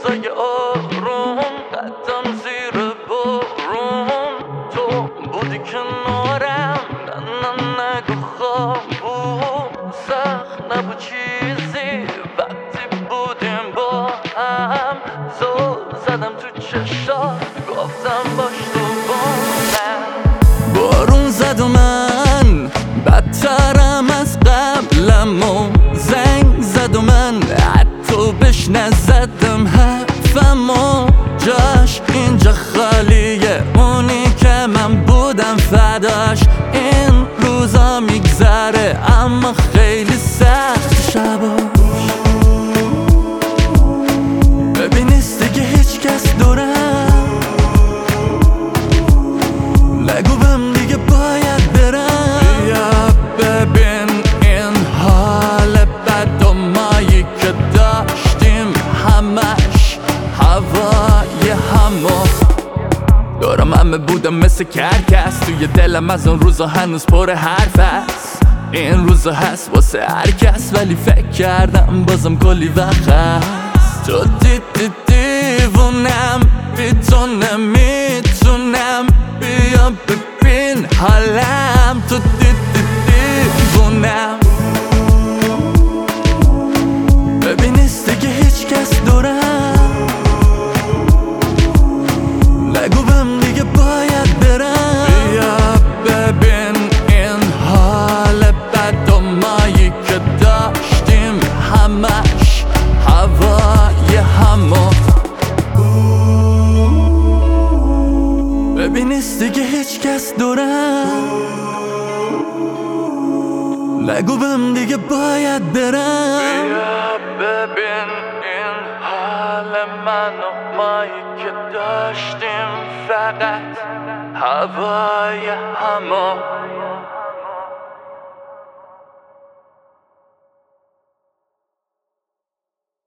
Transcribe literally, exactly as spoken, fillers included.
روزای آروم قدم زیر بارون تو بودی کنارم نه نه نگو خواب بود سخت نبود چیزی وقتی بودیم با هم زل زدم تو چشات گفتم باش تو با من بارون زد و من بدترم از قبلم و زنگ زد و من حتی بهش نزدم حرفم و جاش اینجا خالیه اونی که من بودم فداش این روزا میگذره اما خیلی سخت شباش ببین نیست دیگه هیچ کس دورم نگو بهم دیگه باید برم بیا ببین این حال بد و مایی که داشتیم همش هوای همو دارم همه بودم مثل کرکس توی دلم از اون روزا هنوز پر حرف هست این روزا هست واسه هر کس ولی فکر کردم بازم کلی وقت هست تو دیدی دیوونم بی تو نمیتونم بیا ببین حالم تو دیدی دیوونم ببین نیست دیگه هیچ کس دورم نگو بهم دیگه باید برم بیا ببین این حال بد و مایی که داشتیم همش هوای همو ببین نیست دیگه هیچ کس دورم نگو بهم دیگه باید برم بیا ببین این حال من و مایی که داشتیم فقط هوای همو